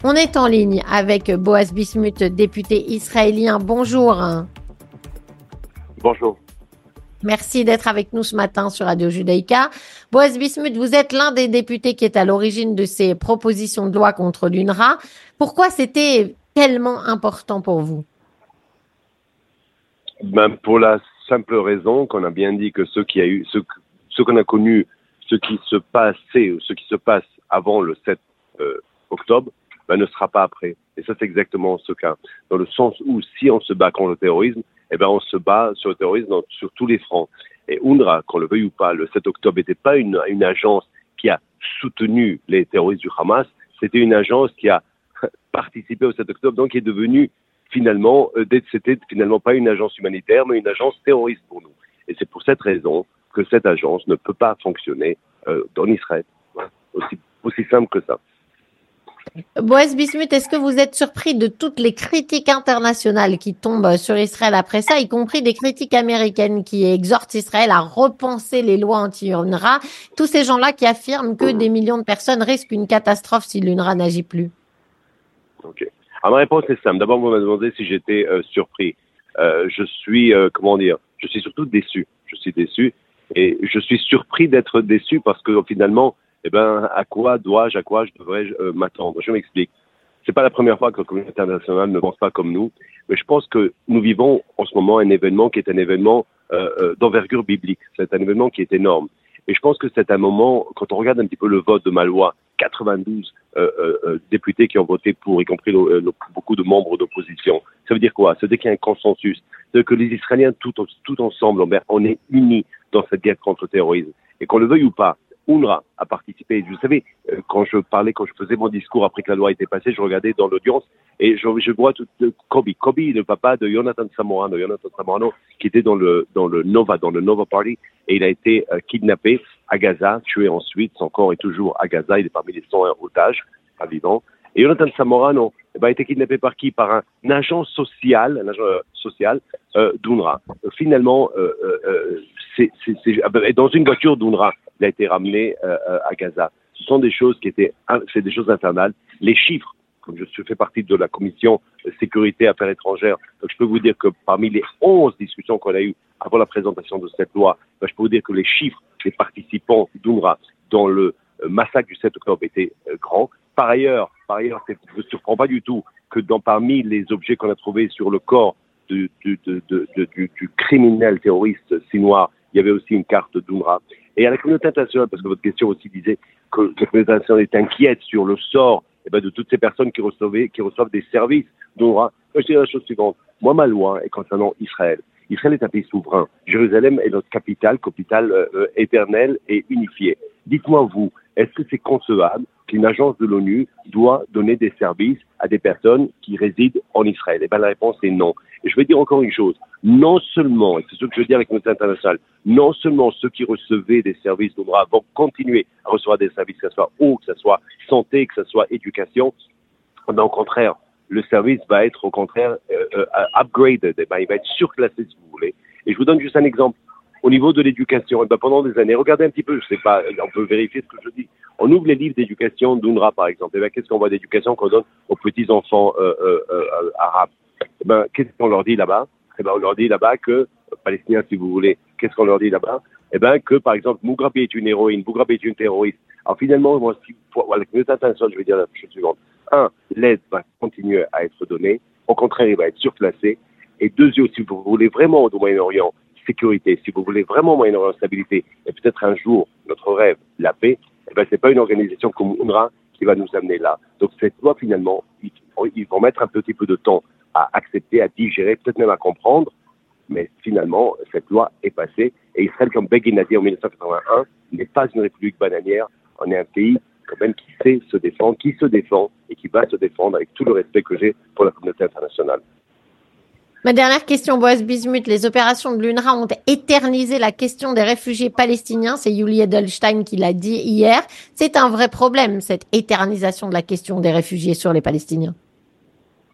On est en ligne avec Boaz Bismuth, député israélien. Bonjour. Bonjour. Merci d'être avec nous ce matin sur Radio Judaïka. Boaz Bismuth, vous êtes l'un des députés qui est à l'origine de ces propositions de loi contre l'UNRWA. Pourquoi c'était tellement important pour vous? Pour la simple raison qu'on a bien dit que ce qu'on a connu, ce qui se passait ou ce qui se passe avant le 7 octobre, ne sera pas après. Et ça, c'est exactement ce cas. Dans le sens où si on se bat contre le terrorisme, on se bat sur le terrorisme sur tous les fronts. Et UNRWA, qu'on le veuille ou pas, le 7 octobre n'était pas une agence qui a soutenu les terroristes du Hamas, c'était une agence qui a participé au 7 octobre, donc qui est devenue c'était finalement pas une agence humanitaire, mais une agence terroriste pour nous. Et c'est pour cette raison que cette agence ne peut pas fonctionner en Israël. Aussi simple que ça. Boaz Bismuth, est-ce que vous êtes surpris de toutes les critiques internationales qui tombent sur Israël après ça, y compris des critiques américaines qui exhortent Israël à repenser les lois anti-UNRWA, tous ces gens-là qui affirment que des millions de personnes risquent une catastrophe si l'UNRWA n'agit plus? Ok. Alors, ma réponse est simple. D'abord, vous m'avez demandé si j'étais surpris. Je suis surtout déçu. Je suis déçu et je suis surpris d'être déçu parce que finalement, à quoi devrais-je m'attendre? Je m'explique. C'est pas la première fois que la communauté internationale ne pense pas comme nous, mais je pense que nous vivons en ce moment un événement qui est un événement d'envergure biblique. C'est un événement qui est énorme. Et je pense que c'est un moment, quand on regarde un petit peu le vote de ma loi, 92 députés qui ont voté pour, y compris beaucoup de membres d'opposition. Ça veut dire quoi? Ça veut dire qu'il y a un consensus. Ça veut dire que les Israéliens, tout ensemble, on est unis dans cette guerre contre le terrorisme. Et qu'on le veuille ou pas, UNRWA a participé. Vous savez, quand je faisais mon discours après que la loi a été passée, je regardais dans l'audience et je vois Kobe, le papa de Jonathan Samorano, qui était dans le Nova Party, et il a été kidnappé à Gaza, tué ensuite. Son corps est toujours à Gaza. Il est parmi les 101 otages à vivant. Et Jonathan Samorano a été kidnappé par qui? Par un agent social d'UNRWA. Finalement, dans une voiture d'UNRWA, il a été ramené à Gaza. Ce sont des choses c'est des choses infernales. Les chiffres, comme je fais partie de la commission sécurité affaires étrangères, donc je peux vous dire que parmi les 11 discussions qu'on a eues avant la présentation de cette loi, je peux vous dire que les chiffres des participants d'UNRWA dans le massacre du 7 octobre étaient grands. Par ailleurs, ça ne surprend pas du tout que parmi les objets qu'on a trouvés sur le corps du criminel terroriste sinois, il y avait aussi une carte d'UNRWA. Et à la communauté internationale, parce que votre question aussi disait que la communauté internationale est inquiète sur le sort de toutes ces personnes qui reçoivent des services d'UNRWA. Je dirais la chose suivante. Moi, ma loi est concernant Israël. Israël est un pays souverain. Jérusalem est notre capitale éternelle et unifiée. Dites-moi, vous, est-ce que c'est concevable qu'une agence de l'ONU doit donner des services à des personnes qui résident en Israël? La réponse est non. Et je vais dire encore une chose. Non seulement, et c'est ce que je veux dire avec la communauté internationale, non seulement ceux qui recevaient des services d'UNRWA vont continuer à recevoir des services, que ce soit eau, que ce soit santé, que ce soit éducation, mais au contraire, le service va être au contraire upgraded, il va être surclassé si vous voulez. Et je vous donne juste un exemple. Au niveau de l'éducation, pendant des années, regardez un petit peu, je sais pas, on peut vérifier ce que je dis. On ouvre les livres d'éducation d'UNRWA, par exemple. Qu'est-ce qu'on voit d'éducation qu'on donne aux petits-enfants arabes? Qu'est-ce qu'on leur dit là-bas? On leur dit là-bas que, palestiniens si vous voulez, qu'est-ce qu'on leur dit là-bas? Que, par exemple, Mugabe est une héroïne, Mugabe est une terroriste. Alors finalement, moi, la communauté internationale, je vais dire la chose suivante. L'aide va continuer à être donnée. Au contraire, il va être surclassé. Et deuxièmement, si vous voulez vraiment au Moyen-Orient sécurité, si vous voulez vraiment Moyen-Orient stabilité, et peut-être un jour, notre rêve, la paix, c'est pas une organisation comme UNRWA qui va nous amener là. Donc cette loi, finalement, ils vont mettre un petit peu de temps à accepter, à digérer, peut-être même à comprendre, mais finalement, cette loi est passée. Et Israël, comme Begin a dit en 1981, n'est pas une république bananière. On est un pays quand même qui sait se défendre, qui se défend et qui va se défendre avec tout le respect que j'ai pour la communauté internationale. Ma dernière question, Boaz Bismuth. Les opérations de l'UNRWA ont éternisé la question des réfugiés palestiniens. C'est Yuli Edelstein qui l'a dit hier. C'est un vrai problème, cette éternisation de la question des réfugiés sur les Palestiniens.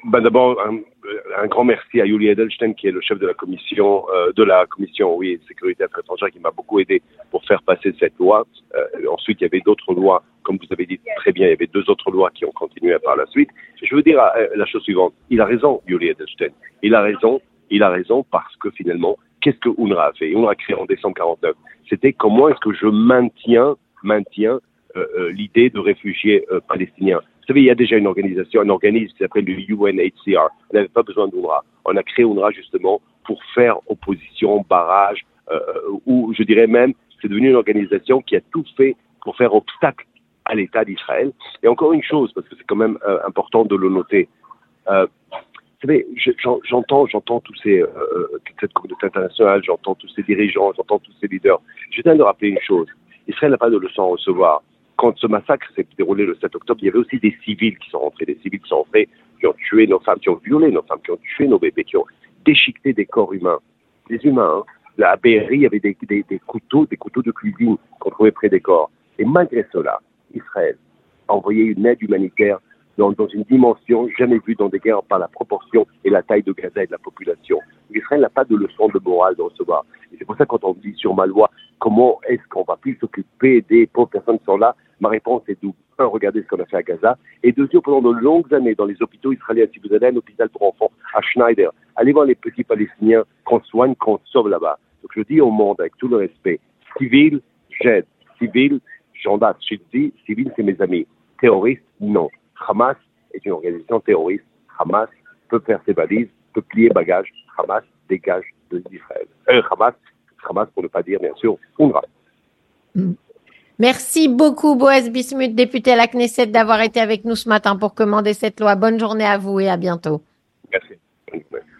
D'abord, un grand merci à Yuli Edelstein, qui est le chef de la commission, oui, sécurité et affaires étrangères, qui m'a beaucoup aidé pour faire passer cette loi. Ensuite, il y avait d'autres lois, comme vous avez dit très bien, il y avait 2 autres lois qui ont continué par la suite. Je veux dire la chose suivante. Il a raison, Yuli Edelstein. Il a raison parce que finalement, qu'est-ce que UNRWA a fait? UNRWA a créé en décembre 49. C'était comment est-ce que je maintiens l'idée de réfugiés palestiniens. Vous savez, il y a déjà un organisme qui s'appelle le UNHCR. On n'avait pas besoin d'UNRWA. On a créé UNRWA justement pour faire opposition, barrage, ou je dirais même, c'est devenu une organisation qui a tout fait pour faire obstacle à l'État d'Israël. Et encore une chose, parce que c'est quand même important de le noter, vous savez, j'entends toute cette communauté internationale, j'entends tous ces dirigeants, j'entends tous ces leaders. Je viens de rappeler une chose. Israël n'a pas de leçon à recevoir. Quand ce massacre s'est déroulé le 7 octobre, il y avait aussi des civils qui sont rentrés, qui ont tué nos femmes, qui ont violé nos femmes, qui ont tué nos bébés, qui ont déchiqueté des corps humains. Des humains, hein. À Be'eri, il y avait des couteaux de cuisine qu'on trouvait près des corps. Et malgré cela, Israël a envoyé une aide humanitaire dans une dimension jamais vue dans des guerres par la proportion et la taille de Gaza et de la population. Israël n'a pas de leçon de morale de recevoir. Et c'est pour ça que quand on dit sur ma loi, comment est-ce qu'on va plus s'occuper des pauvres personnes qui sont là, ma réponse est double. Un, regardez ce qu'on a fait à Gaza. Et deuxième, pendant de longues années, dans les hôpitaux israéliens, si vous allez à un hôpital pour enfants, à Schneider, allez voir les petits Palestiniens qu'on soigne, qu'on sauve là-bas. Donc je dis au monde, avec tout le respect, civil, j'aide. Civil, gendarme. Je dis, civil, c'est mes amis. Terroristes, non. Hamas est une organisation terroriste. Hamas peut faire ses valises, peut plier bagages. Hamas dégage d'Israël. Hamas, pour ne pas dire, bien sûr, UNRWA. Merci beaucoup, Boaz Bismuth, député à la Knesset, d'avoir été avec nous ce matin pour commander cette loi. Bonne journée à vous et à bientôt. Merci.